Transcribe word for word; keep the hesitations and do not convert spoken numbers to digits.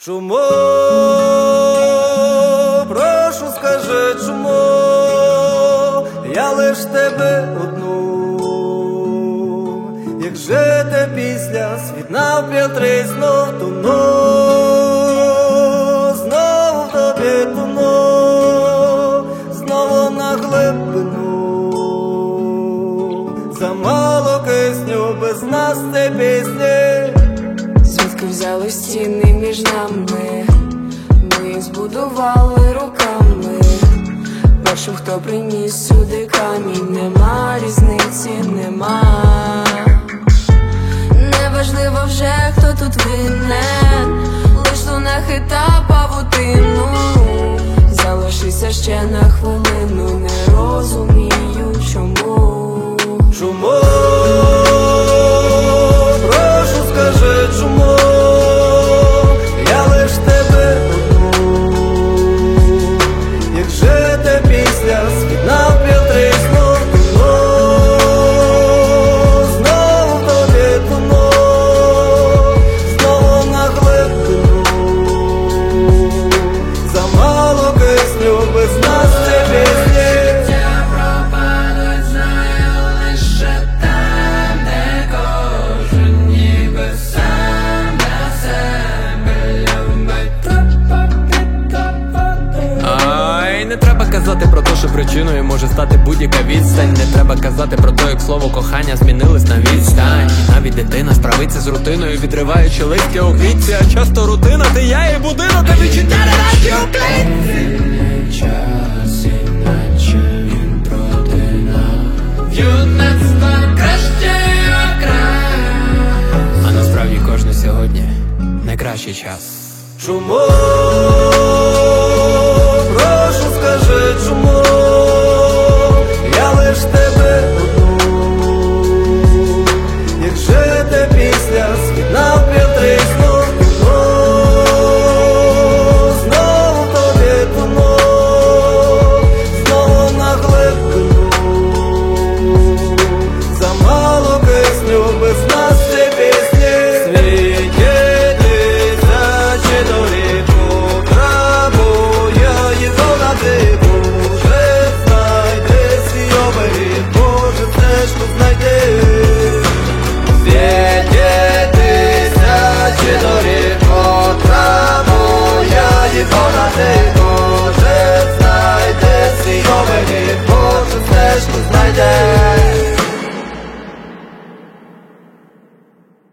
Чому, прошу, скажи, чому я лиш тебе одну, як жити після світ навп'ятри знов тону, знову в тобі тону, знову на глибину. Замало кисню без нас це пісні. Звідки взяли стіни між нами? Ми їх збудували руками. Першим, хто приніс сюди камінь, нема різниці, нема. Неважливо вже, хто тут винен, лиш луна хита павутину. Залишися ще на хвилину, не розумію, чому. Чому, прошу, скажи, чому я лиш тебе одну, як жити після світ навп'ятри знов тону, знову в тобі тону, знову на глибину. Замало кисню без нас це пісні. Не треба казати про те, що причиною може стати будь-яка відстань. Не треба казати про те, як слово кохання змінилось на відстань. І навіть дитина справиться з рутиною, відриваючи листя у квітці. А часто рутина — ти я і будинок, та відчуття не наші у клітці. Час, іначе він проти нас. Юнацтво краще окрас. А насправді кожен сьогодні найкращий час. Чому?